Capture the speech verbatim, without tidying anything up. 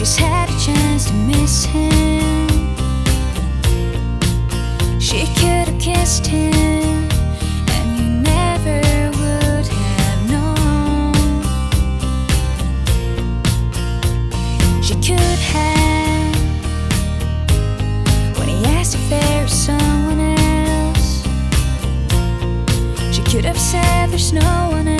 She's had a chance to miss him. She could have kissed him, and you never would have known. She could have, when he asked if there was someone else, she could have said there's no one else.